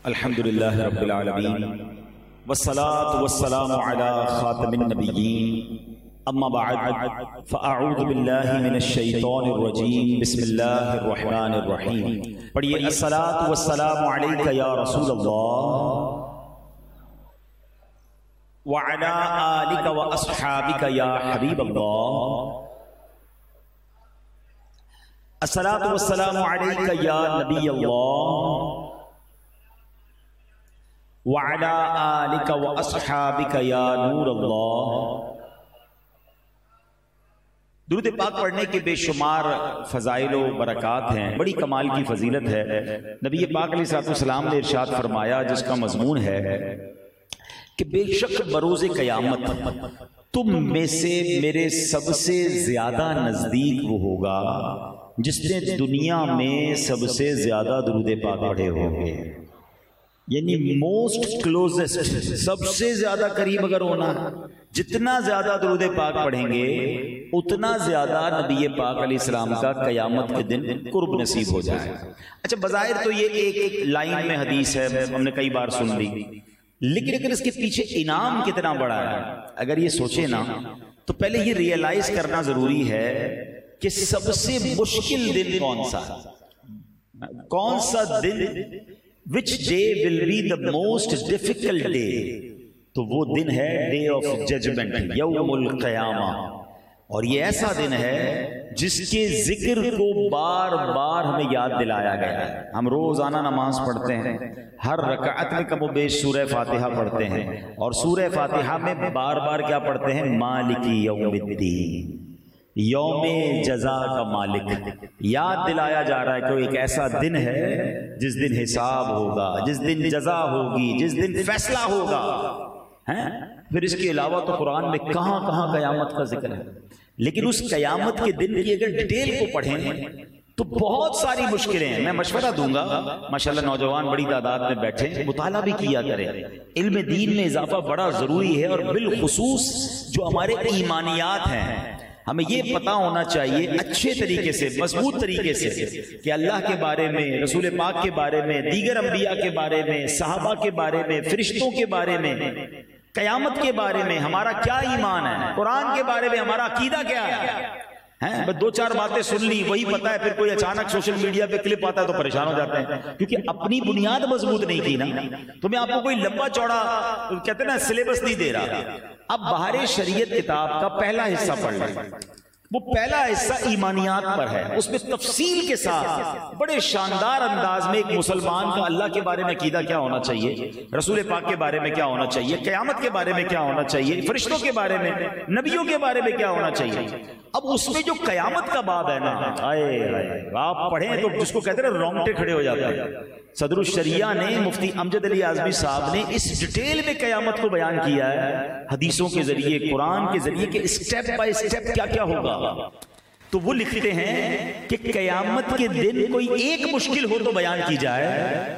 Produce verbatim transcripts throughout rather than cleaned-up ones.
الحمدللہ رب العالمین والصلاة والسلام علی خاتم النبیین اما بعد فاعوذ باللہ من الشیطان الرجیم بسم اللہ الرحمن الرحیم. پڑھیے الصلاة والسلام علیک یا رسول اللہ وعلی آلک واصحابک یا حبیب اللہ. الصلاة والسلام علیک یا نبی اللہ وعلی آلک واصحابک یا نور اللہ. درود پاک پڑھنے کے بے شمار فضائل و برکات ہیں، بڑی کمال کی فضیلت ہے. نبی پاک علیہ السلام نے ارشاد فرمایا جس کا مضمون ہے کہ بے شک بروز قیامت تم میں سے میرے سب سے زیادہ نزدیک وہ ہوگا جس نے دنیا میں سب سے زیادہ درود پاک پڑھے ہوں گے. یعنی موسٹ کلوزسٹ، سب سے زیادہ قریب اگر ہونا، جتنا زیادہ درود پاک پڑھیں گے اتنا زیادہ نبی پاک علیہ السلام کا قیامت کے دن قرب نصیب ہو جائے. اچھا بظاہر تو یہ ایک ایک لائن میں حدیث ہے، ہم نے کئی بار سن لی، لیکن اگر اس کے پیچھے انعام کتنا بڑا ہے اگر یہ سوچے نا تو پہلے یہ ریئلائز کرنا ضروری ہے کہ سب سے مشکل دن کون سا کون سا دن which day will be the most difficult day. تو وہ دن ہے day of judgment، یوم القیامہ. اور یہ ایسا دن ہے جس کے ذکر کو بار بار ہمیں یاد دلایا گیا ہے. ہم روزانہ نماز پڑھتے ہیں، ہر رکعت میں کم و بیش سورہ فاتحہ پڑھتے ہیں، اور سورہ فاتحہ میں بار بار کیا پڑھتے ہیں؟ مالکی یوم الدین، یوم جزا کا مالک. یاد دلایا جا رہا ہے کہ ایک ایسا دن ہے جس دن حساب ہوگا، جس دن جزا ہوگی، جس دن فیصلہ ہوگا. پھر اس کے علاوہ تو قرآن میں کہاں کہاں قیامت کا ذکر ہے، لیکن اس قیامت کے دن کی اگر ڈیٹیل کو پڑھیں تو بہت ساری مشکلیں ہیں. میں مشورہ دوں گا، ماشاءاللہ نوجوان بڑی تعداد میں بیٹھے، مطالعہ بھی کیا کریں. علم دین میں اضافہ بڑا ضروری ہے، اور بالخصوص جو ہمارے ایمانیات ہیں ہمیں یہ پتا ہونا چاہیے اچھے طریقے سے، مضبوط طریقے سے کہ اللہ کے بارے میں، رسول پاک کے بارے میں، دیگر انبیاء کے بارے میں، صحابہ کے بارے میں، فرشتوں کے بارے میں، قیامت کے بارے میں ہمارا کیا ایمان ہے، قرآن کے بارے میں ہمارا عقیدہ کیا ہے. بس دو چار باتیں سن لی وہی پتا ہے، پھر کوئی اچانک سوشل میڈیا پہ کلپ آتا ہے تو پریشان ہو جاتے ہیں کیونکہ اپنی بنیاد مضبوط نہیں کی نا. تو میں آپ کو کوئی لمبا چوڑا کہتے ہیں نا سلیبس نہیں دے رہا. اب بہار شریعت کتاب کا پہلا حصہ پڑھ لیں. وہ پہلا حصہ ایمانیات پر ہے، اس میں تفصیل کے ساتھ بڑے شاندار انداز میں ایک مسلمان کا اللہ کے بارے میں عقیدہ کیا ہونا چاہیے، رسول پاک کے بارے میں کیا ہونا چاہیے، قیامت کے بارے میں کیا ہونا چاہیے، فرشتوں کے بارے میں، نبیوں کے بارے میں کیا ہونا چاہیے. اب اس میں جو قیامت کا باب ہے نا، آئے آپ پڑھیں تو جس کو کہتے ہیں رونگٹے کھڑے ہو جاتے ہیں. صدر الشریعہ نے، مفتی امجد علی اعظمی صاحب نے اس ڈیٹیل میں قیامت کو بیان کیا ہے حدیثوں کے ذریعے، قرآن کے ذریعے کہ اسٹیپ بائی اسٹیپ کیا کیا ہوگا. تو وہ لکھتے ہیں کہ قیامت کے دن کوئی ایک مشکل ہو تو بیان کی جائے.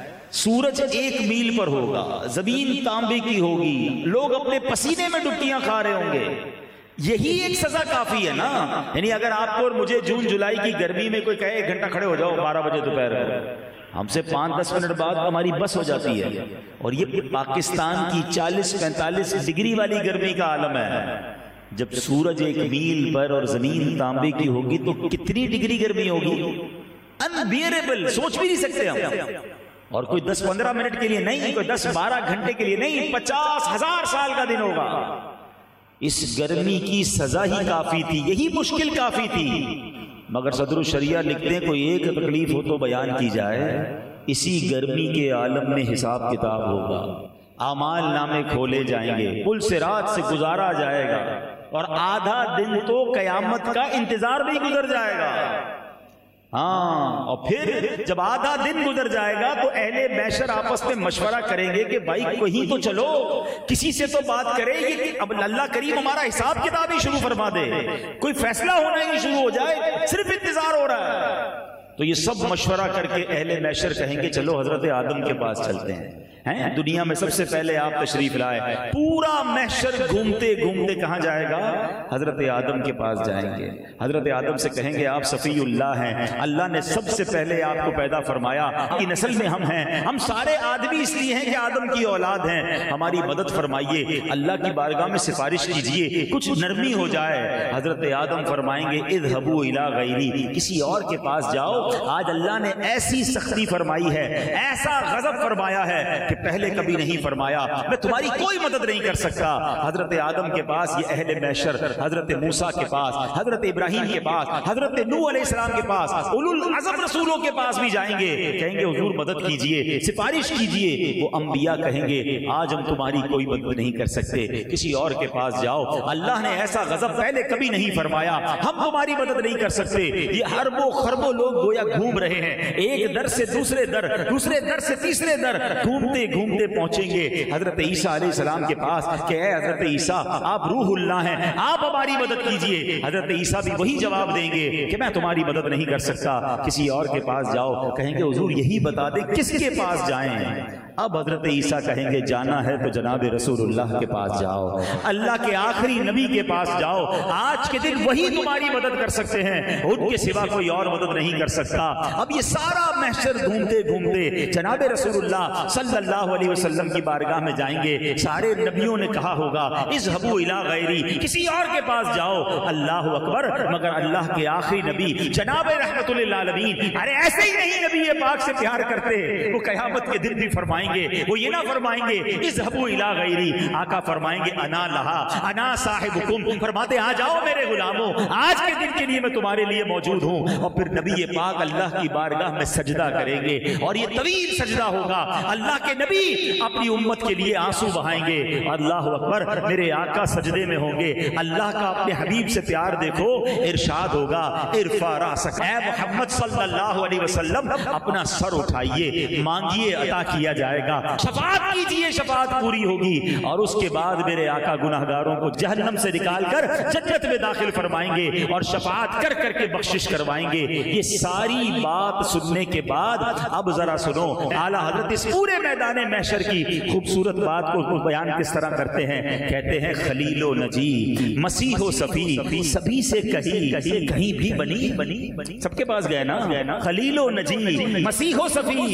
سورج ایک میل پر ہوگا، زمین تانبے کی ہوگی، لوگ اپنے پسینے میں ڈبکیاں کھا رہے ہوں گے. یہی ایک سزا کافی ہے نا. یعنی اگر آپ کو اور مجھے جون جولائی کی گرمی میں کوئی کہے ایک گھنٹہ کھڑے ہو جاؤ بارہ بجے دوپہر کو، ہم سے پانچ دس منٹ بعد ہماری بس ہو جاتی ہے. اور یہ پاکستان کی چالیس پینتالیس ڈگری والی گرمی کا عالم ہے. جب سورج ایک میل پر اور زمین تانبے کی ہوگی تو کتنی ڈگری گرمی ہوگی؟ انبیئریبل، سوچ بھی نہیں سکتے ہم. اور کوئی دس پندرہ منٹ کے لیے نہیں، کوئی دس بارہ گھنٹے کے لیے نہیں، پچاس ہزار سال کا دن ہوگا. اس گرمی کی سزا ہی کافی تھی، یہی مشکل کافی تھی. مگر صدر الشریعہ لکھتے ہیں کوئی ایک تکلیف ہو تو بیان کی جائے. اسی گرمی کے عالم میں حساب کتاب ہوگا، اعمال نامے کھولے جائیں گے، پل صراط سے گزارا جائے گا، اور آدھا دن تو قیامت کا انتظار بھی گزر جائے گا. ہاں، اور پھر جب آدھا دن گزر جائے گا تو اہل محشر آپس میں مشورہ کریں گے کہ بھائی کہیں تو چلو، کسی سے تو بات کرے کہ اب اللہ کریم ہمارا حساب کتاب ہی شروع فرما دے، کوئی فیصلہ ہونا ہی شروع ہو جائے، صرف انتظار ہو رہا ہے. تو یہ سب مشورہ کر کے اہل محشر کہیں گے چلو حضرت آدم کے پاس چلتے ہیں. ہیں دنیا میں سب سے پہلے آپ تشریف لائے, پورا محشر گھومتے گھومتے کہاں جائے گا؟ حضرت آدم کے پاس جائیں گے. حضرت آدم سے کہیں گے آپ صفی اللہ ہیں, اللہ نے سب سے پہلے آپ کو پیدا فرمایا, کی نسل میں ہم ہیں, ہم سارے آدمی اس لیے ہیں کہ آدم کی اولاد ہیں, ہماری مدد فرمائیے, اللہ کی بارگاہ میں سفارش کیجئے, کچھ نرمی ہو جائے. حضرت آدم فرمائیں گے اذهبوا الی غیری, کسی اور کے پاس جاؤ. آج اللہ نے ایسی سختی فرمائی ہے, ایسا غضب فرمایا ہے کہ پہلے کبھی نہیں فرمایا, میں تمہاری کوئی مدد نہیں کر سکتا. حضرت آدم کے پاس یہ اہل محشر, حضرت موسیٰ کے پاس, حضرت ابراہیم کے پاس, حضرت نوح علیہ السلام کے پاس, اولو العزم رسولوں کے پاس بھی جائیں گے, کہیں گے حضور مدد کیجئے, سفارش کیجئے. وہ انبیاء کہیں گے آج ہم تمہاری کوئی مدد نہیں کر سکتے, کسی اور کے پاس جاؤ, اللہ نے ایسا غضب پہلے کبھی نہیں فرمایا, ہم تمہاری مدد نہیں کر سکتے. یہ اربوں خربوں لوگ گویا گھوم رہے ہیں, ایک در سے دوسرے در, دوسرے در سے تیسرے در, گھومتے گھومتے پہنچیں گے حضرت عیسیٰ علیہ السلام کے پاس کہ اے حضرت عیسیٰ آپ روح اللہ ہیں, آپ ہماری مدد کیجئے. حضرت عیسیٰ بھی وہی جواب دیں گے کہ میں تمہاری مدد نہیں کر سکتا, کسی اور کے پاس جاؤ. کہیں گے حضور یہی بتا دیں کس کے پاس جائیں. اب حضرت عیسیٰ کہیں گے جانا ہے تو جناب رسول اللہ کے پاس جاؤ, اللہ کے آخری نبی کے پاس جاؤ, آج کے دن وہی تمہاری مدد کر سکتے ہیں, ان کے سوا کوئی اور مدد نہیں کر سکتا. اب یہ سارا محشر گھومتے گھومتے جناب رسول اللہ صلی اللہ علیہ وسلم کی بارگاہ میں جائیں گے. سارے نبیوں نے کہا ہوگا اذهبوا الی غیری, کسی اور کے پاس جاؤ. اللہ اکبر, مگر اللہ کے آخری نبی جناب رحمت للعالمین, ارے ایسے ہی نہیں نبی پاک سے پیار کرتے, وہ قیامت کے دن بھی فرمائیں گے, وہ یہ نہ فرمائیں گے اذهبوا الی غیری, آقا فرمائیں گے انا لہا انا صاحبکم, فرماتے آ جاؤ میرے غلاموں, آج کے دن کے لیے میں تمہارے لیے موجود ہوں. اور پھر نبی پاک اللہ کی بارگاہ میں سجدہ کریں گے, اور یہ طویل سجدہ ہوگا. اللہ کے نبی اپنی امت کے لیے آنسو بہائیں گے. اللہ اکبر, میرے آقا سجدے میں ہوں گے. اللہ کا اپنے حبیب سے پیار دیکھو, ارشاد ہوگا ارفع راسک, اے محمد صلی اللہ علیہ وسلم اپنا سر اٹھائیے, مانگیے عطا کیا جائے گا, شفاعت کیجئے شفاعت پوری ہوگی. اور اس کے بعد میرے آقا گناہگاروں کو جہنم سے نکال کر جنت میں داخل فرمائیں گے, اور شفاعت کر کر کے بخشش کروائیں گے. یہ ساری بات سننے کے بعد اب ذرا سنو, اعلیٰ حضرت اس پورے میدان محشر کی خوبصورت بات کو بیان کس طرح کرتے ہیں. کہتے ہیں خلیل و نجی, مسیح و صفی, سبھی سے کہیں کہیں بھی بنی بنی, سب کے پاس گئے نا, خلیل و نجی, مسیح و صفی,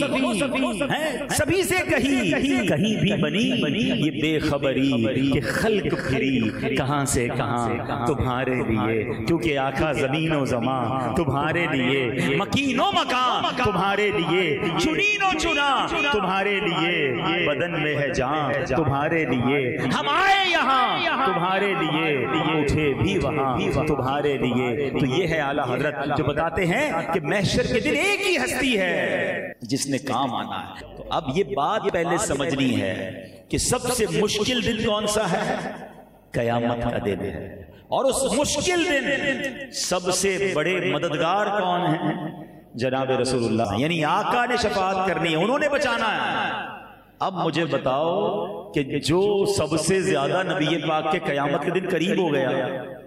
سبھی سے کہیں کہیں بھی بنی. یہ بے خبری کہ خلق پھری کہاں سے کہاں تمہارے لیے, کیونکہ آقا زمین و زمان تمہارے لیے, مکین و مکان تمہارے لیے, چنین و چنا تمہارے لیے, بدن میں ہے جان تمہارے لیے, ہم آئے یہاں تمہارے لیے, اٹھے بھی وہاں تمہارے لیے. تو یہ ہے اعلیٰ حضرت جو بتاتے ہیں کہ محشر کے دن ایک ہی ہستی ہے جس نے کام آنا ہے. تو اب یہ بات پہلے سمجھنی ہے کہ سب سے مشکل دن کون سا ہے؟ قیامت کا دن ہے. اور اس مشکل دن سب سے بڑے مددگار کون ہیں؟ جناب رسول اللہ, یعنی آقا نے شفاعت کرنی ہے, انہوں نے بچانا ہے. اب مجھے بتاؤ کہ جو سب سے زیادہ نبی پاک کے قیامت کے دن قریب ہو گیا,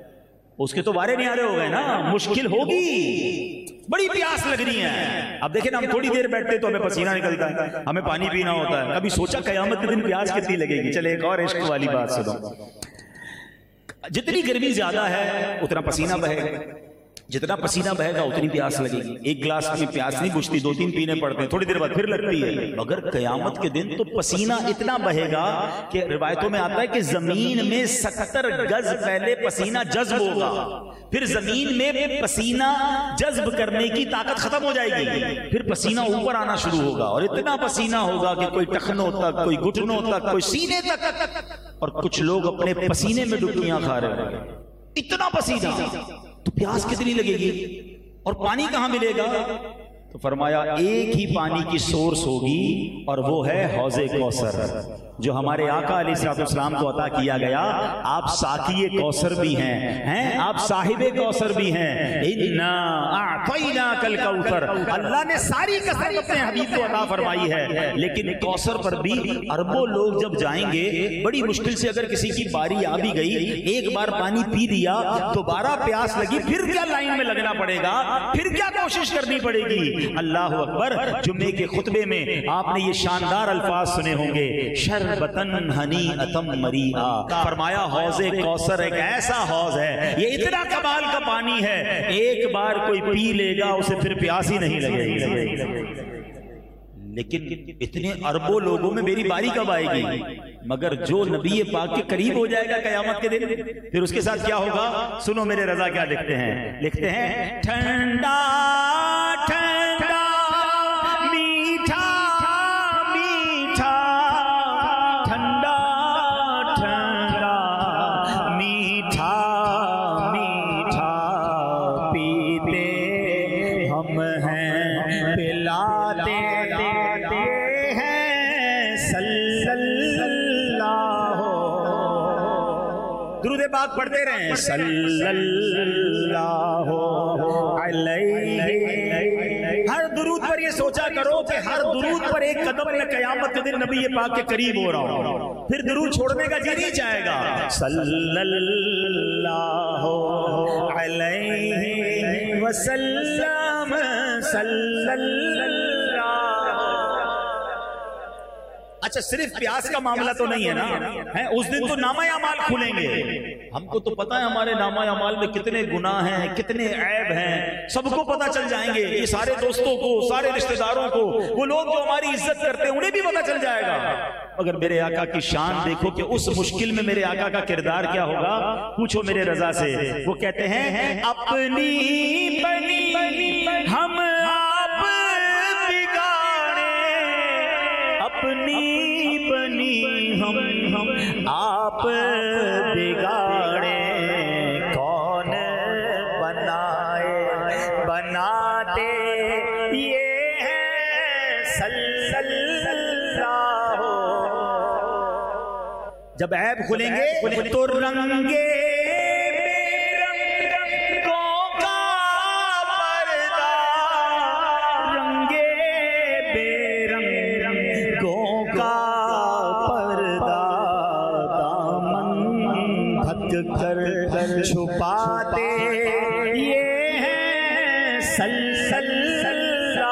اس کے تو وارے نیارے ہو گئے نا, مشکل ہوگی, بڑی پیاس لگ رہی ہے. اب دیکھیں نا, ہم تھوڑی دیر بیٹھتے تو ہمیں پسینہ نکلتا ہے, ہمیں پانی پینا ہوتا ہے. کبھی سوچا قیامت کے دن پیاس کتنی لگے گی؟ چلے ایک اور عشق والی بات سنو. جتنی گرمی زیادہ ہے اتنا پسینہ بہے گا, جتنا پسینہ بہے گا اتنی پیاس لگے گی. ایک گلاس میں پیاس نہیں بجھتی, دو تین پینے پڑتے ہیں, تھوڑی دیر بعد پھر لگتی ہے. مگر قیامت کے دن تو پسینہ اتنا بہے گا کہ روایتوں میں آتا ہے کہ زمین میں ستر گز پہلے پسینہ جذب ہوگا, پھر زمین میں پسینہ جذب کرنے کی طاقت ختم ہو جائے گی, پھر پسینہ اوپر آنا شروع ہوگا, اور اتنا پسینہ ہوگا کہ کوئی ٹخنوں تک, کوئی گھٹنوں تک, کوئی سینے تک, اور کچھ لوگ اپنے پسینے میں ڈبکیاں کھا رہے ہیں. اتنا پسینہ, تو پیاس کتنی لگے گی, اور پانی کہاں ملے گا؟ تو فرمایا ایک ہی پانی کی سورس ہوگی, اور وہ ہے حوض کوثر, جو ہمارے آقا علیہ الصلوۃ والسلام کو عطا کیا گیا. آپ ساقی کوثر بھی ہیں, ہیں آپ صاحب کوثر بھی ہیں. انا اعطیناک الکوثر, اللہ نے ساری کثرت اپنے حبیب کو عطا فرمائی ہے. لیکن کوثر پر بھی اربوں لوگ جب جائیں گے, بڑی مشکل سے اگر کسی کی باری آ بھی گئی, ایک بار پانی پی لیا, دوبارہ پیاس لگی, پھر کیا لائن میں لگنا پڑے گا, پھر کیا کوشش کرنی پڑے گی. اللہ اکبر. جمعے کے خطبے میں آپ نے یہ شاندار الفاظ سنے ہوں گے, شربتن ہنیئتم مریئا, فرمایا حوض کوثر ایک ایسا حوض ہے, یہ اتنا کمال کا پانی ہے, ایک بار کوئی پی لے گا اسے پھر پیاس ہی نہیں لگے گی. لیکن اتنے اربوں لوگوں میں میری باری کب آئے گی؟ مگر جو نبی پاک کے قریب ہو جائے گا قیامت کے دن, پھر اس کے ساتھ کیا ہوگا؟ سنو میرے رضا کیا لکھتے ہیں, لکھتے ہیں ٹھنڈا ٹھنڈا میٹھا میٹھا, ٹھنڈا ٹھنڈا میٹھا میٹھا, پیتے ہم ہیں پلاتے درود پاک پڑھتے رہیں صلی اللہ علیہ. ہر درود پر یہ سوچا کرو کہ ہر درود پر ایک قدم میں قیامت کے دن نبی پاک کے قریب ہو رہا ہوں, پھر درود چھوڑنے کا جی نہیں چاہے گا. صلی اللہ علیہ وسلم صلی اللہ. اچھا صرف پیاس کا معاملہ تو نہیں ہے نا, اس دن تو نامہ اعمال کھلیں گے. ہم کو تو پتہ ہے ہمارے نامہ اعمال میں کتنے گناہ ہیں, کتنے عیب ہیں, سب کو پتہ چل جائیں گے. یہ سارے دوستوں کو, سارے رشتہ داروں کو, وہ لوگ جو ہماری عزت کرتے ہیں انہیں بھی پتہ چل جائے گا. مگر میرے آقا کی شان دیکھو کہ اس مشکل میں میرے آقا کا کردار کیا ہوگا. پوچھو میرے رضا سے, وہ کہتے ہیں اپنی بنی ہم آپ بگاڑے, اپنی بنی ہم ہم آپ بگاڑے, کون بنائے بناتے یہ ہے صلی اللہ. جب عیب کھلیں گے تو رنگے چھپاتے یہ ہیں صلی اللہ.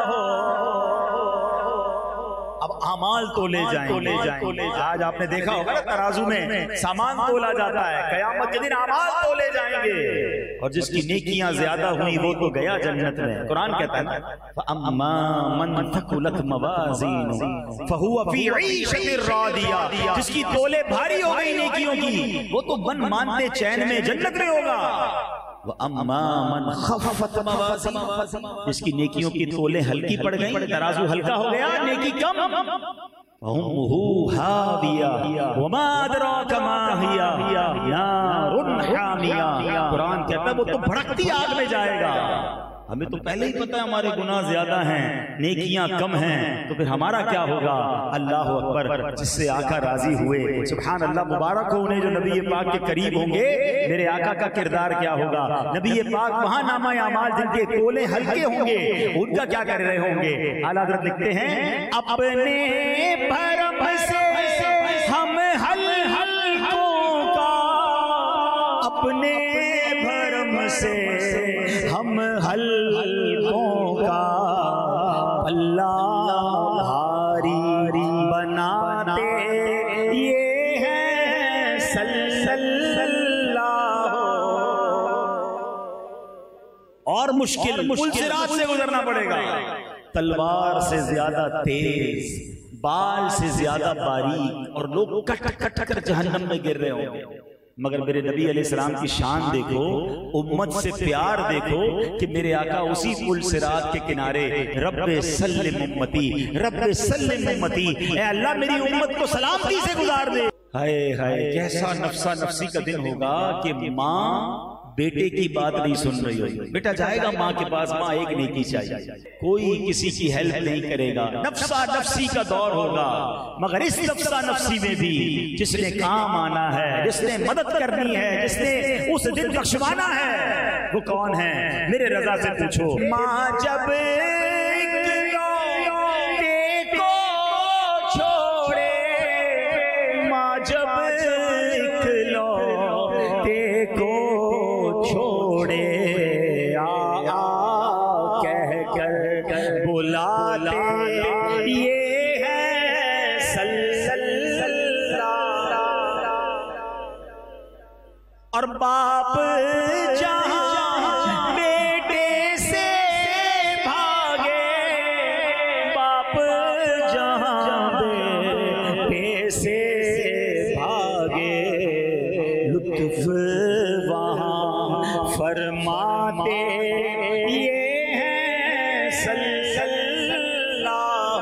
اب اعمال تولے جائیں, تولے جائیں. آج آپ نے دیکھا ہوگا نا ترازو میں سامان تولا جاتا ہے, قیامت کے دن اعمال تولے جائیں گے, اور جس کی نیکیاں زیادہ ہوئی وہ تو گیا جنت میں. قرآن کہتا ہے نا فَأَمَّا مَنْ ثَقُلَتْ مَوَازِينُهُ فَهُوَ فِي عِيشَةٍ رَاضِيَةٍ, جس کی تولے بھاری ہو گئی نیکیوں کی وہ تو من مانتے چین میں جنت میں ہوگا. وَأَمَّا مَنْ خَفَّتْ مَوَازِينُهُ, جس کی نیکیوں کی تولے ہلکی پڑ گئیں, ترازو ہلکا ہو گیا, نیکی کم, فَأُمُّهُ هَاوِيَةٌ وَمَا أَدْرَاكَ مَا هِيَ نَارٌ حَامِيَةٌ. قرآن کہتا ہے وہ تو بھڑکتی آگ میں جائے گا. ہمیں تو پہلے ہی پتہ ہے ہمارے گناہ زیادہ ہیں, نیکیاں کم ہیں, تو پھر ہمارا کیا ہوگا؟ اللہ اکبر. جس سے آقا راضی ہوئے, سبحان اللہ, مبارک ہو انہیں جو نبی پاک کے قریب ہوں گے. میرے آقا کا کردار کیا ہوگا؟ نبی پاک وہاں نامہ اعمال جن کے تولے ہلکے ہوں گے ان کا کیا کر رہے ہوں گے؟ اعلیٰ حضرت لکھتے ہیں اپنے بھرم سے ہم ہل ہلکوں کا, اپنے بھرم سے ہم ہلکوں کا اللہ بھاری بناتے یہ ہے صلی اللہ. اور مشکل پل صراط سے گزرنا پڑے گا, تلوار سے زیادہ تیز, بال سے زیادہ باریک, اور لوگ کٹ کٹ کر جہنم میں گر رہے ہوں گے. مگر میرے نبی علیہ السلام کی شان دیکھو, امت سے پیار دیکھو کہ میرے آقا اسی پل صراط کے کنارے رب سلم امتی, رب سلم امتی, اے اللہ میری امت کو سلامتی سے گزار دے. ہائے ہائے کیسا نفسا نفسی کا دن ہوگا کہ ماں بیٹے کی بات نہیں سن رہی ہوگی. بیٹا جائے گا ماں کے پاس, ماں ایک نیکی چاہیے, کوئی کسی کی ہیلپ نہیں کرے گا, نفسا نفسی کا دور ہوگا. مگر اس نفسا نفسی میں بھی جس نے کام آنا ہے, جس نے مدد کرنی ہے, جس نے اس دن بخشوانا ہے, وہ کون ہے؟ میرے رضا سے پوچھو. ماں جب اور باپ جہاں بیٹے سے بھاگے، باپ جہاں بیٹے سے بھاگے، لطف وہاں فرماتے یہ ہے صلی اللہ۔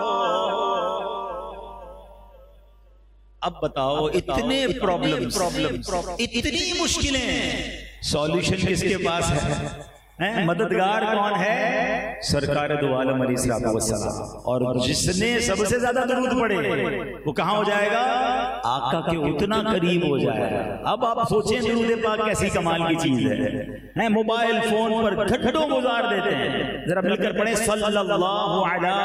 اب بتاؤ اتنے پرابلم اتنی مشکلیں، سولوشن کس کے پاس ہے؟ مددگار کون ہے؟ سرکار دو عالم علیہ الصلوۃ والسلام۔ اور جس نے سب سے زیادہ درود پڑھے وہ کہاں ہو جائے گا؟ آقا کے اتنا قریب ہو جائے گا۔ اب آپ سوچیں درود پاک کیسی کمال کی چیز ہے، موبائل فون پر گھنٹوں گزار دیتے ہیں، ذرا مل کر پڑھیں صلی اللہ علی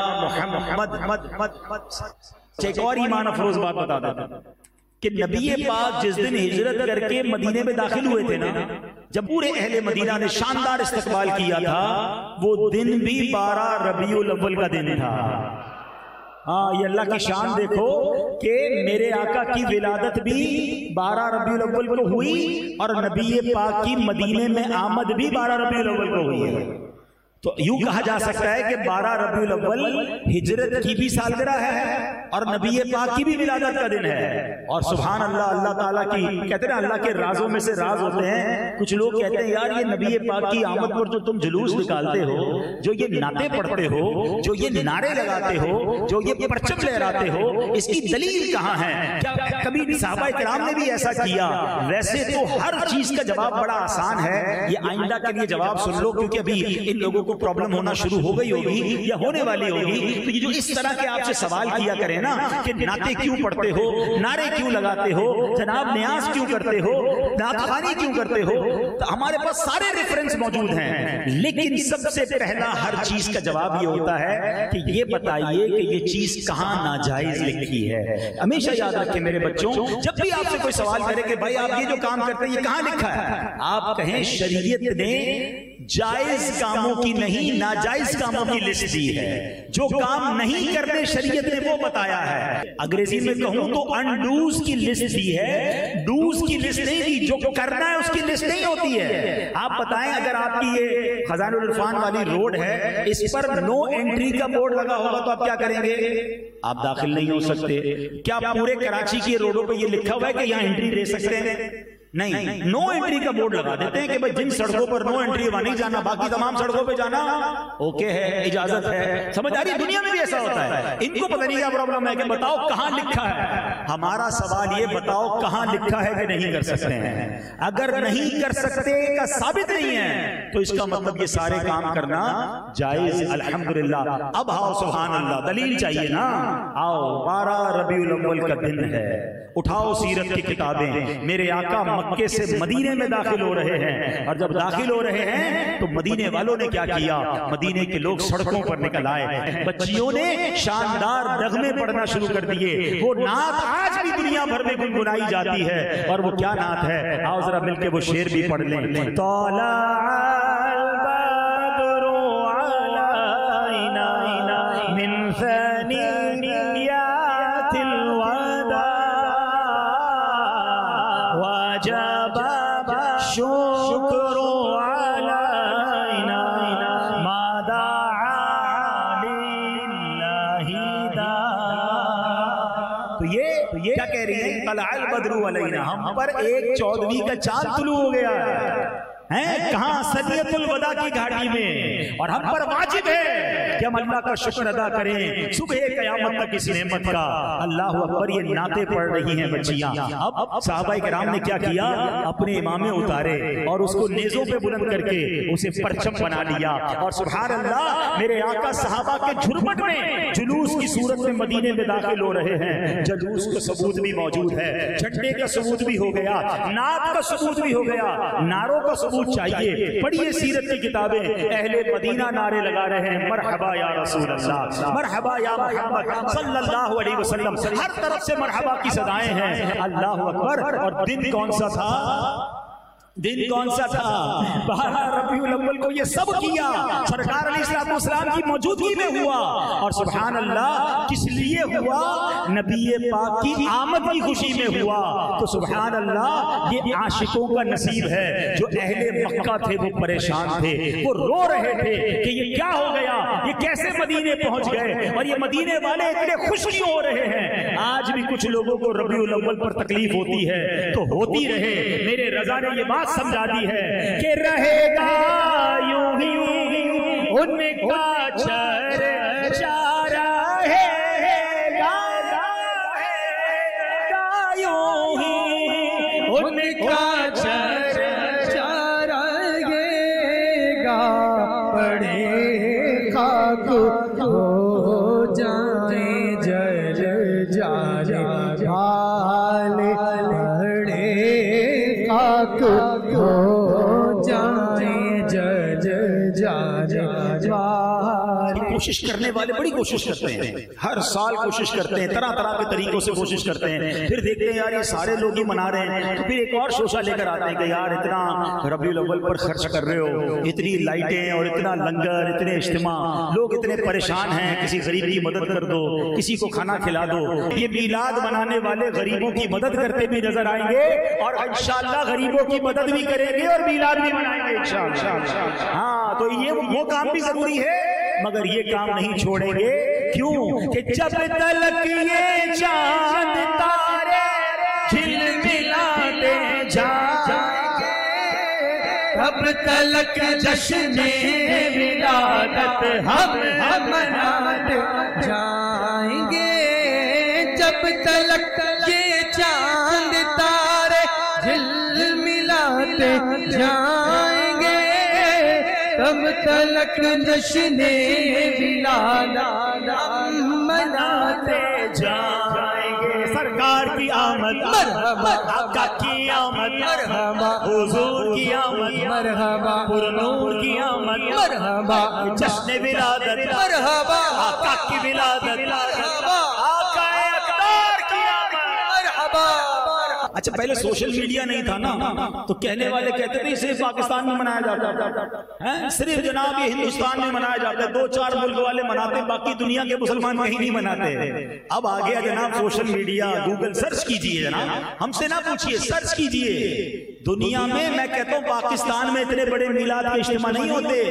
محمد۔ ایک اور ایمان افروز بات بتا دیتا ہوں کہ نبی پاک جس دن ہجرت کر کے مدینے میں داخل ہوئے تھے نا، جب پورے اہل مدینہ نے شاندار استقبال کیا تھا، وہ دن بھی بارہ ربیع الاول کا دن تھا۔ ہاں، یہ اللہ کی شان دیکھو کہ میرے آقا کی ولادت بھی بارہ ربیع الاول کو ہوئی اور نبی پاک کی مدینے میں آمد بھی بارہ ربیع الاول کو ہوئی ہے۔ تو یوں کہا جا سکتا ہے کہ بارہ ربیع الاول ہجرت کی بھی سالگرہ ہے اور نبی پاک کی بھی ولادت کا دن ہے۔ اور سبحان اللہ، اللہ تعالیٰ کی کہتے ہیں اللہ کے رازوں میں سے راز ہوتے ہیں۔ کچھ لوگ کہتے ہیں یار یہ نبی پاک کی آمد پر جو تم جلوس نکالتے ہو، جو یہ نعتیں پڑھتے ہو، جو یہ نعرے لگاتے ہو، جو یہ پرچم لہراتے ہو، اس کی دلیل کہاں ہے؟ کیا کبھی صحابہ کرام نے بھی ایسا کیا؟ ویسے تو ہر چیز کا جواب بڑا آسان ہے، یہ آئندہ کے لیے جواب سن لو کیونکہ ابھی ان لوگوں کو پرابلم ہونا شروع ہو گئی ہوگی یا ہونے والی ہوگی۔ تو یہ جو اس طرح کے آپ سے سوال کیا کریں نا کہ نعتیں کیوں پڑھتے ہو، نعرے کیوں لگاتے ہو، جناب نیاز کیوں کرتے ہو، نعت خوانی کیوں کرتے ہو، تو ہمارے پاس سارے ریفرنس موجود ہیں، لیکن سب سے پہلا ہر چیز کا جواب یہ ہوتا ہے کہ یہ بتائیے کہ یہ چیز کہاں ناجائز لکھی ہے۔ ہمیشہ یاد رکھیں میرے بچوں، جب بھی آپ سے کوئی سوال کرے کہ بھائی آپ یہ جو کام کرتے ہیں یہ کہاں لکھا ہے، آپ کہیں شریعت نے جائز کاموں کی نہیں ناجائز کاموں کی لسٹ دی ہے۔ جو کام نہیں کرنے شریعت نے وہ بتایا ہے۔ انگریزی میں کہوں تو انڈوز کی لسٹ دی ہے، ڈوز کی لسٹ نہیں دی۔ جو کرنا ہے اس کی لسٹ نہیں ہوتی ہے۔ آپ بتائیں اگر آپ کی یہ خزانہ العرفان والی روڈ ہے، اس پر نو انٹری کا بورڈ لگا ہوگا تو آپ کیا کریں گے؟ آپ داخل نہیں ہو سکتے۔ کیا پورے کراچی کی روڈوں پہ یہ لکھا ہوا ہے کہ یہاں انٹری دے سکتے ہیں؟ نہیں، نو انٹری کا بورڈ لگا دیتے ہیں کہ بھائی جن سڑکوں پر نو انٹری وہاں نہیں جانا، باقی تمام سڑکوں پہ جانا اوکے ہے، اجازت ہے۔ سمجھ آ رہی ہے؟ دنیا میں بھی ایسا ہوتا ہے۔ ان کو پتہ نہیں کیا پرابلم ہے کہ بتاؤ کہاں لکھا ہے۔ ہمارا سوال یہ بتاؤ کہاں لکھا ہے کہ نہیں کر سکتے ہیں۔ اگر نہیں کر سکتے کا ثابت نہیں ہے تو اس کا مطلب یہ سارے کام کرنا جائز۔ الحمدللہ۔ اب آؤ سبحان اللہ، دلیل چاہیے نا۔ آؤ، بارہ ربیع الاول کا دن ہے، اٹھاؤ سیرت کی کتابیں۔ میرے آقا مکے سے مدینے میں داخل ہو رہے ہیں، اور جب داخل ہو رہے ہیں تو مدینے والوں نے کیا کیا؟ مدینے کے لوگ سڑکوں پر نکل آئے، بچیوں نے شاندار نغمے پڑھنا شروع کر دیے۔ وہ نعت آج بھی دنیا بھر میں گنگنائی جاتی ہے، اور وہ کیا نعت ہے؟ آؤ ذرا مل کے وہ شعر بھی پڑھ لیں۔ کیا کہہ رہی ہے؟ طلع البدر علینا، ہم پر ایک چودھویں کا چاند طلوع ہو گیا ہے، کہاں صدیۃ الوداع کی گھاٹی میں، اور ہم پر واجب ہے کہ ہم اللہ کا شکر ادا کریں صبح قیامت تک اس نعمت کا۔ اللہ اکبر، یہ نعتیں پڑھ رہی ہیں بچیاں۔ اب صحابہ کرام نے کیا کیا؟ اپنے امامے اتارے اور اس کو نیزوں پہ بلند کر کے اسے پرچم بنا لیا، اور سبحان اللہ میرے آقا صحابہ کے جھرمٹ میں جلوس کی صورت میں مدینے میں داخل ہو رہے ہیں۔ جلوس کا ثبوت بھی موجود ہے، جھنڈے کا ثبوت بھی ہو گیا، نعت کا ثبوت بھی ہو گیا، نعروں کا ثبوت چاہیے۔ پڑھیے سیرت کی کتابیں، اہل مدینہ نعرے لگا رہے ہیں، مرحبا یا رسول اللہ، مرحبا یا محمد صلی اللہ علیہ وسلم، ہر طرف سے مرحبا کی صدائیں ہیں۔ اللہ اکبر۔ اور دن کون سا تھا؟ دن کون سا تھا؟ بارہ ربیع الاول کو یہ سب کیا سرکار علیہ السلام کی موجودگی میں ہوا، اور سبحان اللہ کس لیے ہوا؟ نبی پاک کی آمد کی خوشی میں ہوا۔ تو سبحان اللہ یہ عاشقوں کا نصیب ہے، جو اہل مکہ تھے وہ پریشان تھے، وہ رو رہے تھے کہ یہ کیا ہو گیا، یہ کیسے مدینے پہنچ گئے، اور یہ مدینے والے اتنے خوش کیوں ہو رہے ہیں؟ آج بھی کچھ لوگوں کو ربیع الاول پر تکلیف ہوتی ہے تو ہوتی رہے، میرے رضا نے یہ بات سمجھا دی ہے کہ رہے گا یوں ہی ان کا چرچا رہے گا، یوں ہی ان کا چرچا رہے گا، پڑے خاک ہو جائیں جل جائے بھالے، پڑے خاک ہو جائیں جل جائے بھالے۔ کوشش کرنے والے بڑی کوشش کرتے ہیں، ہر سال کوشش کرتے ہیں، طرح طرح کے طریقوں سے کوشش کرتے ہیں، پھر دیکھتے ہیں یار یہ سارے لوگ ہی منا رہے ہیں، تو پھر ایک اور شوشہ لے کر آتے ہیں کہ یار اتنا ربیع الاول پر خرچ کر رہے ہو، اتنی لائٹیں اور اتنا لنگر، اتنے اجتماع، لوگ اتنے پریشان ہیں، کسی غریب کی مدد کر دو، کسی کو کھانا کھلا دو۔ یہ میلاد منانے والے غریبوں کی مدد کرتے بھی نظر آئیں گے، اور انشاءاللہ غریبوں کی مدد بھی کریں گے اور میلاد بھی منائیں گے انشاءاللہ۔ ہاں تو یہ وہ کام بھی ضروری ہے، مگر یہ کام نہیں چھوڑیں گے۔ کیوں کہ جب تلک یہ چاند تارے جھلملاتے جائیں گے، تب تلک جشن ولادت ہم مناتے جائیں گے، جب تلک یہ چاند تارے جھلملاتے جائیں گے، تب تلک جشن ولادت ہم مناتے جائیں گے۔ سرکار کی آمد مرحبا، آقا کی آمد مرحبا، حضور کی آمد مرحبا، پر نور کی آمد مرحبا، جشن ولادت مرحبا، آقا کی ولادت مرحبا، آقا اقدار کی آمد مرحبا۔ اچھا پہلے سوشل میڈیا نہیں تھا نا، تو کہنے والے کہتے تھے صرف پاکستان میں منایا جاتا ہے، صرف جناب یہ ہندوستان میں منایا جاتا ہے، دو چار ملک والے مناتے، باقی دنیا کے مسلمان کہیں نہیں مناتے۔ اب آ گیا جناب سوشل میڈیا، گوگل سرچ کیجئے جناب، ہم سے نہ پوچھئے، سرچ کیجئے۔ دنیا میں میں کہتا ہوں پاکستان میں اتنے بڑے میلاد کے اجتماع نہیں ہوتے۔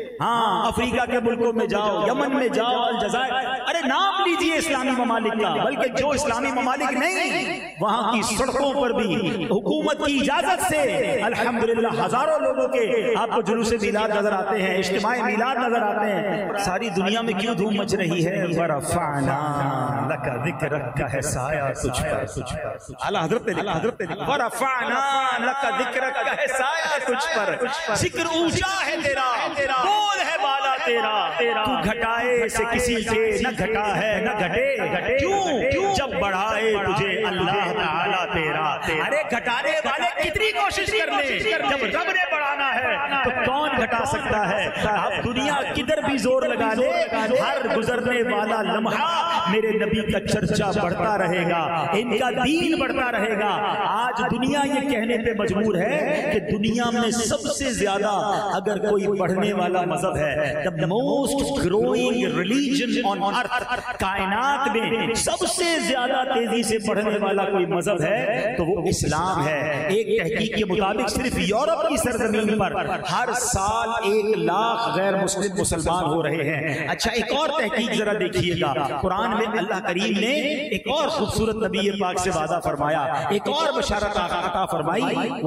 ہاں افریقہ کے ملکوں میں جاؤ، یمن میں جاؤ، الجزائر، ارے نام لیجئے اسلامی ممالک کا، بلکہ جو اسلامی ممالک نہیں وہاں کی سڑکوں پر بھی حکومت کی اجازت سے الحمدللہ ہزاروں لوگوں کے آپ کو جلوس میلاد نظر آتے ہیں، اجتماع میلاد نظر آتے ہیں۔ ساری دنیا میں کیوں دھوم مچ رہی ہے؟ ورفعنا لک ذکرک کا ہے سایہ تجھ پر، اعلیٰ حضرت نے حضرت ورفعنا لک ذکرک کا ہے سایہ تجھ پر، ذکر اونچا ہے تیرا، بول ہے بالا تیرا، تو گھٹائے سے کسی سے نہ گھٹا ہے نہ گھٹے، کیوں جب بڑھائے تجھے اللہ تعالیٰ تیرا۔ ارے گھٹانے والے کتنی کوشش کر لیں، جب رب نے بڑھانا ہے تو کون گھٹا سکتا ہے؟ اب دنیا کدھر بھی زور لگا لے، ہر گزرنے والا لمحہ میرے نبی کا چرچا بڑھتا رہے گا، ان کا دین بڑھتا رہے گا۔ آج دنیا یہ کہنے پہ مجبور ہے کہ دنیا میں سب سے زیادہ اگر کوئی بڑھنے والا مذہب ہے، the most growing religion on earth، کائنات میں سب سے زیادہ تیزی سے بڑھنے والا کوئی مذہب ہے تو وہ اسلام ہے۔ ایک تحقیق کے مطابق صرف یورپ کی سرزمین پر ہر سال ایک لاکھ غیر مسلم مسلمان ہو رہے ہیں۔ اچھا ایک اور تحقیق ذرا دیکھیے گا، قرآن میں اللہ کریم نے ایک اور خوبصورت نبی پاک سے وعدہ فرمایا، ایک اور بشارت عطا فرمائی،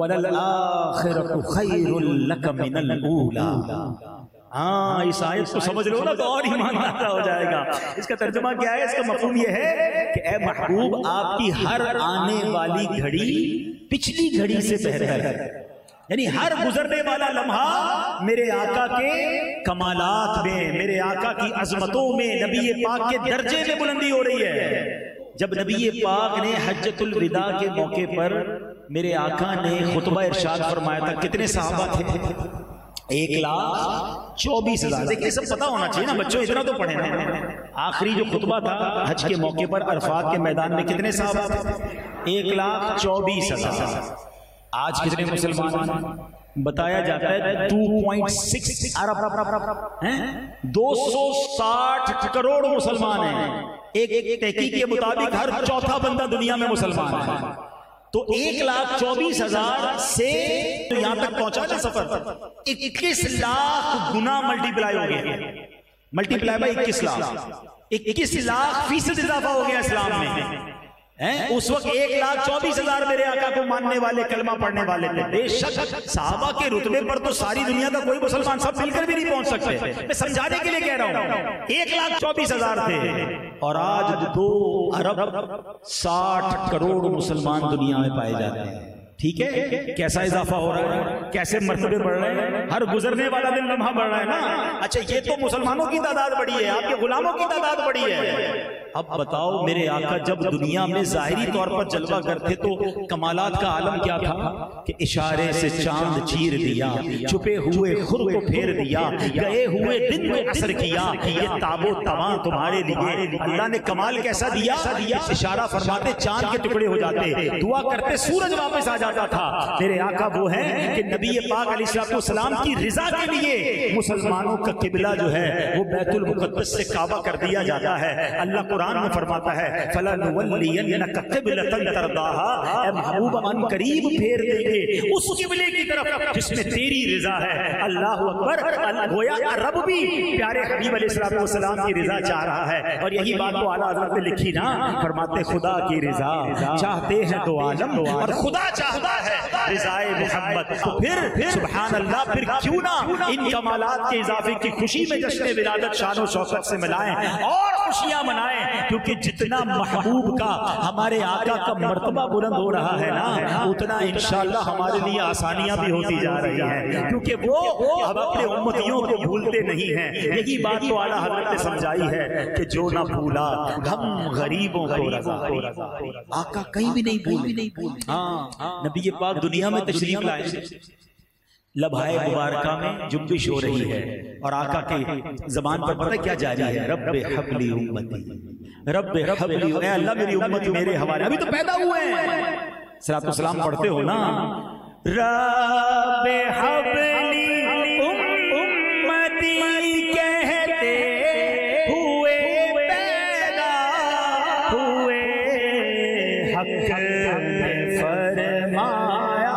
وَلَلْآخِرَةُ خَيْرٌ لَكَ مِنَ الْأُولَى۔ ہاں اس آیت کو سمجھ لو نا تو اور ایمان لاتا ہو جائے گا۔ اس کا ترجمہ کیا ہے؟ اس کا مفہوم یہ ہے کہ اے محبوب آپ کی ہر آنے والی گھڑی پچھلی گھڑی سے بہتر ہے، یعنی ہر گزرنے والا لمحہ میرے آقا کے کمالات میں، میرے آقا کی عظمتوں میں، نبی پاک کے درجے میں بلندی ہو رہی ہے۔ جب نبی پاک نے حجۃ الوداع کے موقع پر میرے آقا نے خطبہ ارشاد فرمایا تھا، کتنے صحابہ تھے؟ ایک لاکھ چوبیس ہزار۔ دیکھیں سب پتا ہونا چاہیے نا بچوں، اتنا تو پڑھے نا۔ آخری جو خطبہ تھا حج کے موقع پر عرفات کے میدان میں کتنے صحابہ تھے؟ ایک لاکھ چوبیس ہزار۔ آج کتنے مسلمان ہیں؟ بتایا جاتا ہے دو پوائنٹ سکس ارب ہیں، دو سو ساٹھ کروڑ مسلمان ہیں۔ ایک ایک تحقیق کے مطابق ہر چوتھا بندہ دنیا میں مسلمان ہے۔ تو ایک لاکھ چوبیس ہزار سے یہاں تک پہنچا نا سفر، اکیس لاکھ گنا ملٹی پلائی ہو گیا، ملٹی پلائی بائی اکیس لاکھ، اکیس لاکھ فیصد اضافہ ہو گیا اسلام میں۔ اس وقت ایک لاکھ چوبیس ہزار میرے آقا کو ماننے والے، کلمہ پڑھنے والے تھے۔ بے شک صحابہ کے رتبے پر تو ساری دنیا کا کوئی مسلمان سب مل کر بھی نہیں پہنچ سکتے، میں سمجھانے کے لیے کہہ رہا ہوں۔ ایک لاکھ چوبیس ہزار تھے اور آج دو ارب ساٹھ کروڑ مسلمان دنیا میں پائے جاتے ہیں۔ ٹھیک ہے، کیسا اضافہ ہو رہا ہے، کیسے مرتبے بڑھ رہے ہیں، ہر گزرنے والا دن لمحہ بڑھ رہا ہے نا۔ اچھا یہ تو مسلمانوں کی تعداد بڑی ہے، آپ کے غلاموں کی تعداد بڑی ہے۔ اب بتاؤ میرے آقا جب دنیا میں ظاہری طور پر جلوہ کرتے تو کمالات کا عالم کیا تھا کہ اشارے سے چاند چیر دیا، چھپے ہوئے خود کو پھیر دیا، گئے ہوئے دن کو اثر کیا، یہ تاب و تواں تمہارے لیے۔ اللہ نے کمال کیسا دیا، اشارہ فرماتے چاند کے ٹکڑے ہو جاتے، دعا کرتے سورج واپس آ جاتا تھا۔ میرے آقا وہ ہیں کہ نبی پاک علیہ السلام کی رضا کے لیے مسلمانوں کا قبلہ جو ہے وہ بیت المقدس سے کعبہ کر دیا جاتا ہے۔ اللہ قرآن میں فرماتا ہے فَلَنُوَلِّيَنَّكَ قِبْلَةً تَرْضَاهَا، اے محبوب ان قریب پھیر دیں گے اس قبلے کی طرف جس میں تیری رضا ہے۔ اللہ اکبر، گویا رب بھی پیارے حبیب علیہ السلام کی رضا چاہ رہا ہے۔ اور یہی بات تو اعلیٰ حضرت نے لکھی نا، فرماتے خدا کی رضا چاہتے ہیں تو عالم، اور خدا چاہتا ہے رضائے محمد۔ تو پھر سبحان اللہ، پھر کیوں نہ ان کمالات کے اضافے کی خوشی میں جشن ولادت شان و شوکت سے ملائیں اور خوشیاں منائیں، کیونکہ جتنا محبوب کا ہمارے آقا کا مرتبہ بلند ہو رہا ہے نا، اتنا انشاءاللہ ہمارے لیے آسانیاں بھی ہوتی جا رہی ہیں، کیونکہ وہ اب اپنے امتیوں کو بھولتے نہیں ہیں۔ یہی بات تو اعلیٰ حضرت نے سمجھائی ہے کہ جو نہ بھولا ہم غریبوں کو رضا۔ آقا کہیں بھی نہیں بھولے۔ ہاں نبی پاک دنیا میں تشریف لائے، لبھائے مبارکہ میں جنبش ہو رہی ہے اور آقا کے زبان پر پتہ کیا جاری ہے، رب حبلی امتی، رب حبلی، اے اللہ میری امت میرے حوالے۔ ابھی تو پیدا ہوئے ہیں، صلاۃ والسلام پڑھتے ہو نا، رب حبلی امتی کہتے ہوئے پیدا ہوئے، حق نے فرمایا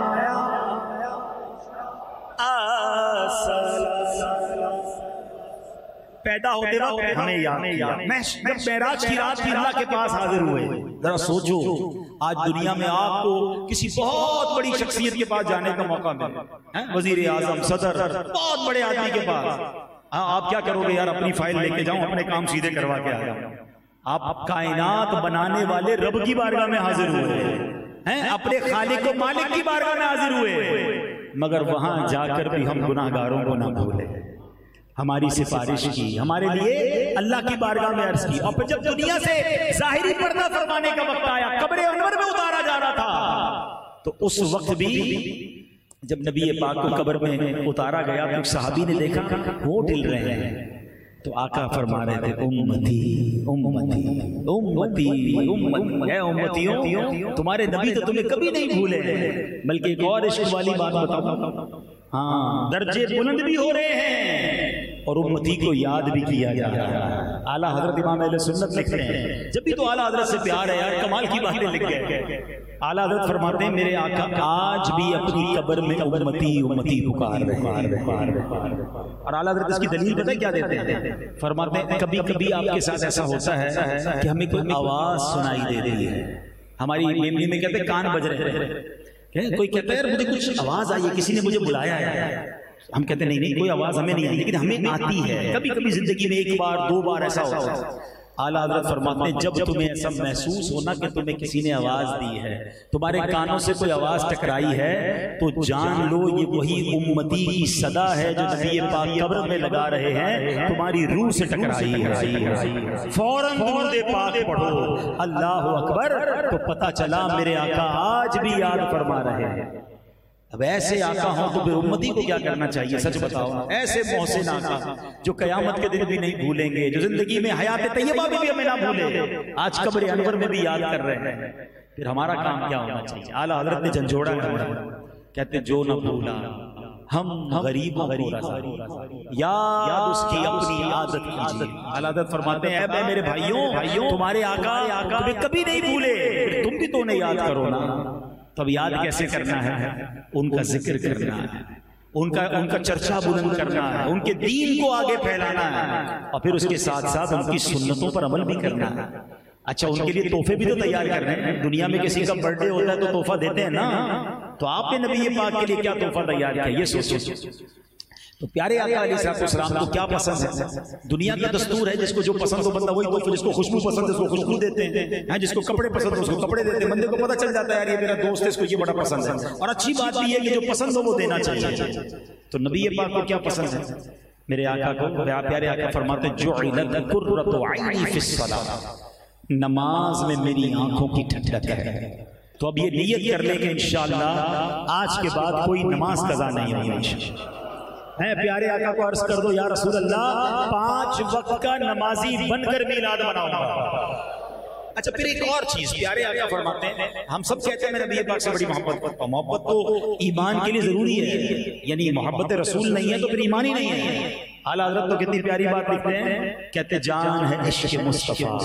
پیدا ہوتے وقت ہمیں یاد، میں جب معراج کی رات کی اللہ کے پاس حاضر ہوئے، ذرا سوچو آج دنیا میں آپ کو کسی بہت بڑی شخصیت کے پاس جانے کا موقع ملے، وزیر اعظم، صدر، بہت بڑے آدمی کے پاس، آپ کیا کرو گے؟ یار اپنی فائل لے کے جاؤں، اپنے کام سیدھے کروا کے آیا۔ آپ کائنات بنانے والے رب کی بارگاہ میں حاضر ہوئے، اپنے خالق و مالک کی بارگاہ میں حاضر ہوئے، مگر وہاں جا کر بھی ہم گناہ گاروں کو نہ بھولے، ہماری سفارش کی، ہمارے لیے اللہ کی بارگاہ میں عرض کی۔ اور پھر جب دنیا سے ظاہری پردہ فرمانے کا وقت آیا، قبر انور میں اتارا جا رہا تھا، تو اس وقت بھی جب نبی پاک کو قبر میں اتارا گیا تو ایک صحابی نے دیکھا ہونٹ ہل رہے ہیں، تو آقا فرما رہے تھے امتی امتی امتی امتی، اے امتیوں تمہارے نبی تو تمہیں کبھی نہیں بھولے۔ بلکہ ایک اور عشق والی بات بتاؤں، ہاں درجے بلند بھی ہو رہے ہیں اور امتی کو یاد بھی کیا جا رہا ہے۔ اعلیٰ حضرت امام اہل سنت لکھتے ہیں، جب بھی تو اعلیٰ حضرت سے پیار ہے یار، کمال کی باتیں لکھ گئے۔ اعلیٰ حضرت فرماتے ہیں میرے آقا آج بھی اپنی قبر میں امتی امتی پکار رہے ہیں، اور اعلیٰ حضرت اس کی دلیل پتہ کیا دیتے ہیں؟ فرماتے ہیں کبھی کبھی آپ کے ساتھ ایسا ہوتا ہے کہ ہمیں کوئی آواز سنائی دے رہی ہے، ہماری میموری میں کہتے ہیں کان بج رہے ہیں، کوئی کہتا ہے یار مجھے کچھ آواز آئی ہے، کسی نے مجھے بلایا ہے، ہم کہتے ہیں نہیں نہیں کوئی آواز ہمیں نہیں آئی، لیکن ہمیں آتی ہے۔ کبھی کبھی زندگی میں ایک بار دو بار ایسا ہوتا ہے۔ اعلیٰ حضرت فرماتے ہیں جب تمہیں ایسا محسوس ہونا کہ تمہیں کسی نے آواز دی ہے، تمہارے کانوں سے کوئی آواز ٹکرائی ہے، تو جان لو یہ وہی امتی کی صدا ہے جو نبی پاک قبر میں لگا رہے ہیں، تمہاری روح سے ٹکرائی ہے۔ فوراً درود پاک پڑھو، اللہ اکبر، تو پتہ چلا میرے آقا آج بھی یاد فرما رہے ہیں۔ اب ایسے آقا ہوں تو پھر امتی کو کیا کرنا چاہیے؟ سچ بتاؤ، ایسے محسن آقا جو قیامت کے دن بھی نہیں بھولیں گے، جو زندگی میں حیات طیبہ میں بھی ہمیں نہ بھولے، آج قبر انور میں بھی یاد کر رہے ہیں، پھر ہمارا کام کیا ہونا چاہیے؟ اعلیٰ حضرت نے جھنجھوڑا ہے، کہتے جو نہ بھولا ہم غریب غریب یاد اس کی اپنی عادت کیجیے۔ اعلیٰ حضرت فرماتے ہیں اے میرے بھائیوں، تمہارے آقا تمہیں کبھی نہیں بھولے، تم بھی تو انہیں یاد کرو نا۔ تب یاد کیسے کرنا ہے؟ ان کا ذکر کرنا ہے، ان کا ان کا چرچا بلند کرنا ہے، ان کے دین کو آگے پھیلانا ہے، اور پھر اس کے ساتھ ساتھ ان کی سنتوں پر عمل بھی کرنا ہے۔ اچھا ان کے لیے تحفے بھی تو تیار کر رہے ہیں، دنیا میں کسی کا برتھ ڈے ہوتا ہے تو تحفہ دیتے ہیں نا، تو آپ نے نبی پاک کے لیے کیا تحفہ تیار کیا یہ سوچو۔ تو پیارے آقا علیہ السلام کو کیا پسند ہے؟ دنیا کا دستور ہے جس کو جو پسند ہو بندہ وہی تحفہ، جس کو خوشبو پسند ہے اس کو خوشبو دیتے ہیں، جس کو کپڑے پسند ہے اس کو کپڑے دیتے ہیں، بندے کو پتہ چل جاتا ہے یار یہ میرا دوست ہے اس کو یہ بڑا پسند ہے، اور اچھی بات بھی ہے کہ جو پسند ہو وہ دینا چاہیے۔ تو نبی پاک کو کیا پسند ہے؟ میرے آقا کو پیارے آقا فرماتے ہیں جعلت قرۃ عینی فی الصلاۃ، نماز میں میری آنکھوں کی ٹھنڈک ہے۔ تو اب یہ نیت کر لیں کہ انشاءاللہ آج کے بعد کوئی نماز قضا نہیں ہوگی۔ ہے پیارے آقا کو عرض کر دو یا رسول اللہ پانچ وقت کا نمازی بن کر میلاد مناؤں گا۔ اچھا پھر ایک اور چیز پیارے آقا فرماتے ہیں، ہم سب کہتے ہیں میں نبی پاک سے بڑی محبت کرتا ہوں، محبت تو ایمان کے لیے ضروری ہے، یعنی محبت رسول نہیں ہے تو پھر ایمان ہی نہیں ہے۔ اعلیٰ حضرت تو کتنی پیاری بات لکھتے ہیں، کہتے جان ہے عشق مصطفیٰ،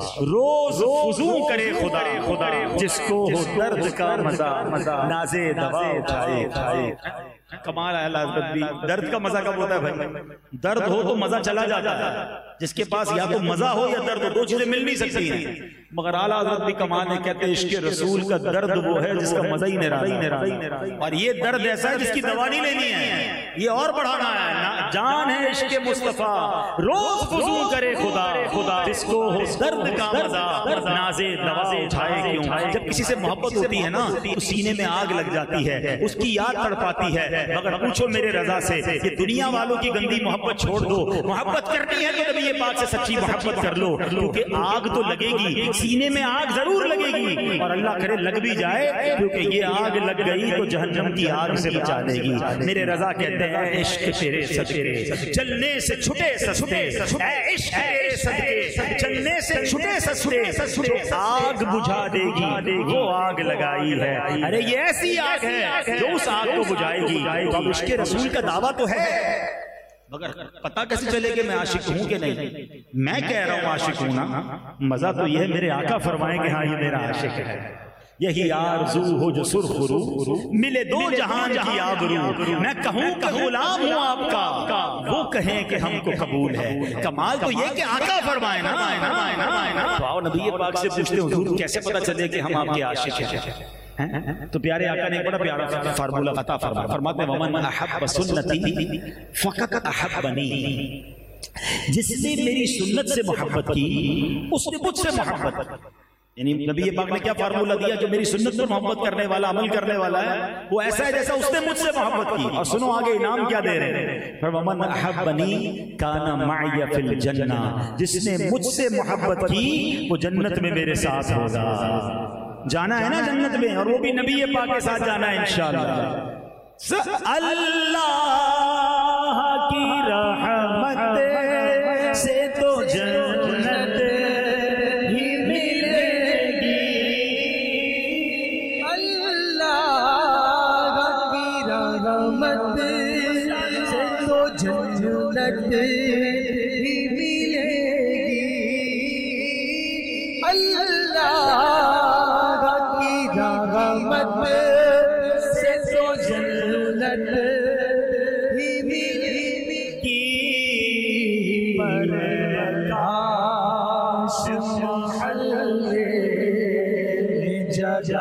روز فضو کرے خدا خدا جس کو ہو درد کا مزہ، نازے دوا اٹھائے کھائے۔ کمال ہے اعلیٰ حضرت بھی، درد کا مزہ کب ہوتا ہے بھائی؟ درد ہو تو مزہ چلا جاتا ہے، جس کے پاس یا تو مزہ ہو یا درد ہو، دو چیزیں مل نہیں سکتی ہیں، مگر اعلیٰ حضرت بھی کمال ہے، کہتے عشق رسول کا درد وہ ہے جس کا مزہ ہی نرالا، اور یہ درد ایسا ہے جس کی دوا نہیں لینی ہے، یہ اور بڑھانا ہے۔ جان ہے عشق مصطفیٰ روز فضو کرے خدا خدا جس کو ہو درد کا مزہ، نازے دوا اٹھائے کیوں۔ جب کسی سے محبت ہوتی ہے نا تو سینے میں آگ لگ جاتی ہے، اس کی یاد تڑپاتی ہے، مگر پوچھو میرے رضا سے کہ دنیا والوں کی گندی محبت چھوڑ دو، محبت کرنی ہے تو نبی پاک سے سچی محبت کر لو، کیونکہ آگ تو لگے گی، سینے میں آگ ضرور لگے گی، اور اللہ کرے لگ بھی جائے، کیونکہ یہ آگ لگ گئی تو جہنم کی آگ سے بچا دے گی۔ میرے رضا کہتے ہیں عشق تیرے صدقے چلنے سے چھٹے سستے، اے عشق تیرے صدقے چلنے سے چھٹے سستے، آگ بجھا دے گی وہ آگ لگائی ہے، ارے یہ ایسی آگ ہے جو اس آگ کو بجھائے گی۔ تو اب عشق رسول کا دعویٰ تو ہے، مگر پتہ کیسے چلے کہ میں عاشق ہوں کہ نہیں؟ میں کہہ رہا ہوں عاشق ہوں نا، مزہ تو یہ ہے میرے آقا فرمائیں کہ ہاں یہ میرا عاشق ہے۔ یہی آرزو ہو جو سرخ رو ملے دو جہان کی آبرو، میں کہوں کہ غلام ہوں آپ کا وہ کہیں کہ ہم کو قبول ہے۔ کمال تو یہ کہ آقا فرمائے نا، تو آؤ نبی پاک سے پوچھتے حضور کیسے پتہ چلے کہ ہم آپ کے عاشق ہیں؟ تو پیارے آقا نے ایک بڑا پیارا فارمولہ عطا فرمایا، فرماتے ہیں ومن احب سنتی فقط احبنی، جس نے میری سنت سے محبت کی اس نے مجھ سے محبت کی۔ یعنی نبی پاک نے کیا فارمولہ دیا؟ جو میری سنت پر محبت کرنے والا، عمل کرنے والا ہے، وہ ایسا ہے جیسا اس نے مجھ سے محبت کی۔ اور سنو آگے انعام کیا دے رہے ہیں، فَمَنْ أَحَبَّنِي كَانَ مَعِيَ فِي الْجَنَّةِ، جس نے مجھ سے محبت کی وہ جنت میں میرے ساتھ ہوگا۔ جانا ہے نا جنت میں، اور وہ بھی نبی پاک کے ساتھ جانا ہے انشاءاللہ۔ اللہ کی رحمت سے تو جنت ہی ملے گی، اللہ کی رحمت سے تو جنت ہی ملے گی، اللہ رحمت سے تو جنت ہی ملے گی، پر کاش محلے جگہ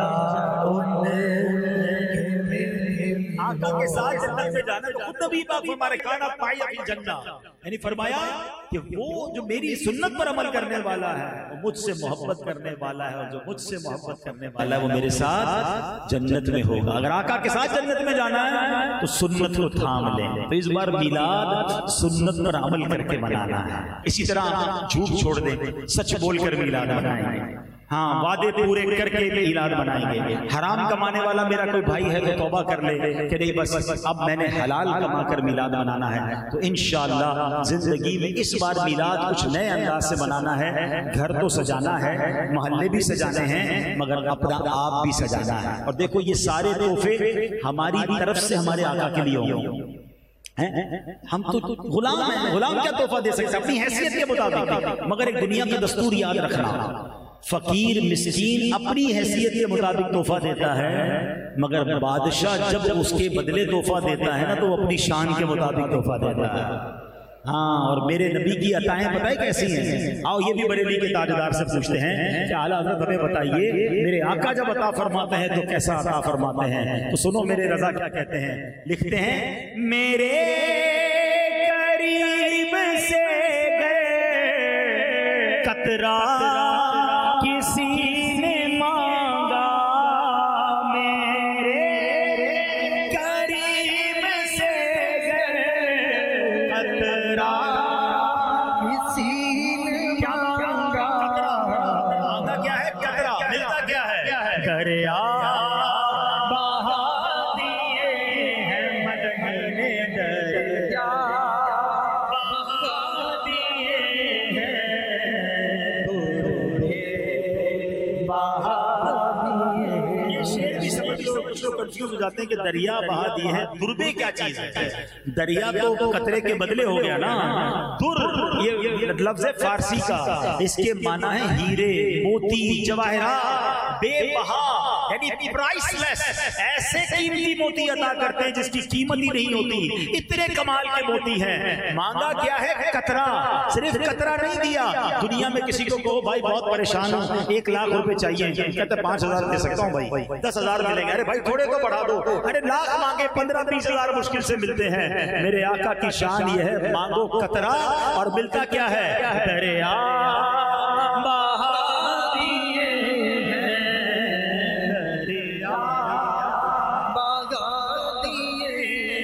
آقا کے ساتھ جنت میں جانا تو خود نبی پاک فرمائے کانا پائی اپنی جنہ، یعنی فرمایا کہ وہ جو میری سنت پر عمل کرنے والا ہے وہ مجھ سے محبت کرنے والا ہے، اور جو مجھ سے محبت کرنے والا ہے وہ میرے ساتھ جنت میں ہوگا۔ اگر آقا کے ساتھ جنت میں جانا ہے تو سنت کو تھام لیں۔ تو اس بار میلاد سنت پر عمل کر کے منانا ہے، اسی طرح جھوٹ چھوڑ دیں، سچ بول کر میلاد منائیں۔ ہاں وعدے پورے کر کے میلاد منائیں گے. حرام کمانے والا میرا کوئی بھائی ہے تو توبہ کر لے کہ نہیں بس اب میں نے حلال کما کر میلاد منانا ہے. تو انشاءاللہ زندگی میں اس بار میلاد کچھ نئے انداز سے منانا ہے. گھر تو سجانا ہے, محلے بھی سجانے ہیں, مگر اپنا آپ بھی سجانا ہے. اور دیکھو یہ سارے تحفے ہماری طرف سے ہمارے آقا کے لیے ہوں. ہم تو غلام ہیں, غلام کیا تحفہ دے سکتے اپنی حیثیت کے مطابق, مگر ایک دنیا کا دستور یاد رکھنا, فقیر مسکین اپنی حیثیت کے مطابق تحفہ دیتا ہے, مگر بادشاہ جب اس کے بدلے تحفہ دیتا ہے نا تو وہ اپنی شان کے مطابق تحفہ دیتا ہے. ہاں اور میرے نبی کی عطائیں پتہ ہے کیسی ہیں؟ آؤ یہ بھی بریلی کے تاجدار سے پوچھتے ہیں کہ اعلیٰ حضرت ہمیں بتائیے میرے آقا جب عطا فرماتے ہیں تو کیسا عطا فرماتے ہیں؟ تو سنو میرے رضا کیا کہتے ہیں. لکھتے ہیں میرے قریب سے گئے قطرہ کسی نے مانگا, میرے قریب سے گئے قطرہ کسی نے مانگا, مانگا کیا ہے؟ قطرہ. ملتا کیا ہے؟ دریا بہا دیے ہیں مدینے, دریا بہا دیے ہیں کنفیوز ہو جاتے ہیں کہ دریا بہا دی ہے. دربے کیا چیز ہے؟ دریا تو قطرے کے بدلے ہو گیا نا. در یہ لفظ ہے فارسی کا, اس کے معنی ہے ہیرے, موتی, جواہرات, بے بہا یعنی پرائس لیس. ایسے قیمتی موتی عطا کرتے ہیں جس کی قیمت ہی نہیں ہوتی, اتنے کمال کے موتی ہیں. مانگا کیا ہے؟ قطرہ. صرف قطرہ نہیں دیا. دنیا میں کسی کو کہو بھائی بہت پریشان ہوں, ایک لاکھ روپے چاہیے, کہتے پانچ ہزار دے سکتا ہوں بھائی, دس ہزار ملیں گے. ارے بھائی تھوڑے تو بڑھا دو. ارے لاکھ مانگے پندرہ بیس ہزار مشکل سے ملتے ہیں. میرے آقا کی شان یہ ہے, مانگو قطرہ اور ملتا کیا ہے؟ دریا بہا دیے ہیں, دریا بہا دیے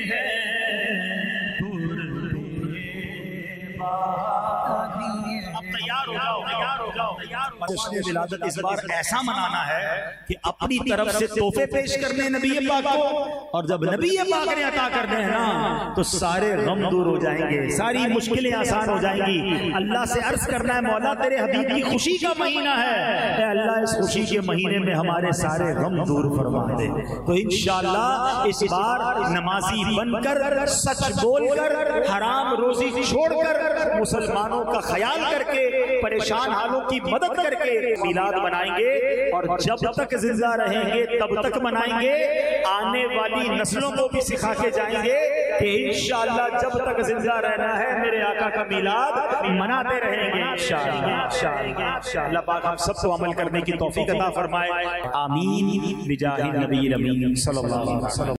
اب تیار ہو جاؤ, تیار ہو جاؤ, تیار ہو جاؤ. جشن ولادت اس بار ایسا منانا ہے کہ اپنی طرف سے تحفے پیش کرنے نبی پاک کو, اور جب نبی پاک نے عطا کرنے ہیں نا تو سارے غم دور ہو جائیں گے, ساری مشکلیں آسان ہو جائیں گی. اللہ سے عرض کرنا ہے مولا تیرے حبیب کی خوشی کا مہینہ ہے, اے اللہ اس خوشی کے مہینے میں ہمارے سارے غم دور فرما دے. تو انشاءاللہ اس بار نمازی بن کر, سچ بول کر, حرام روزی چھوڑ کر, مسلمانوں کا خیال کر کے, پریشان حالوں کی مدد کر کے میلاد منائیں گے, اور جب تک زندہ رہیں گے تب تک منائیں گے. آنے والی نسلوں کو بھی سکھا کے جائیں گے کہ انشاءاللہ جب تک زندہ رہنا ہے میرے آقا کا میلاد مناتے رہیں گے انشاءاللہ. انشاءاللہ اللہ پاک ہم سب کو عمل کرنے کی توفیق عطا فرمائے. آمین بجاہ النبی الامین صلی اللہ علیہ وسلم.